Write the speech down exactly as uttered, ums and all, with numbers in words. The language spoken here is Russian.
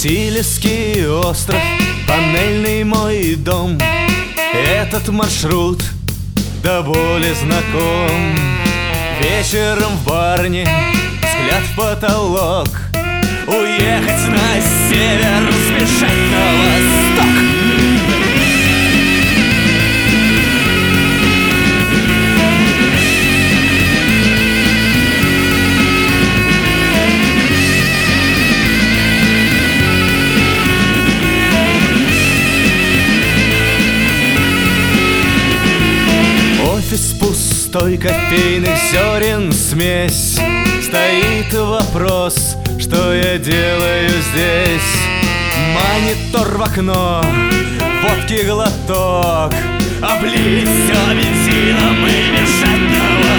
Васильевский остров, панельный мой дом. Этот маршрут до боли знаком. Вечером в барне взгляд в потолок. Уехать на север, сбежать на восток. Офис пустой, кофейных зерен смесь. Стоит вопрос, что я делаю здесь. Монитор в окно, водки глоток, облить все бензином и бежать на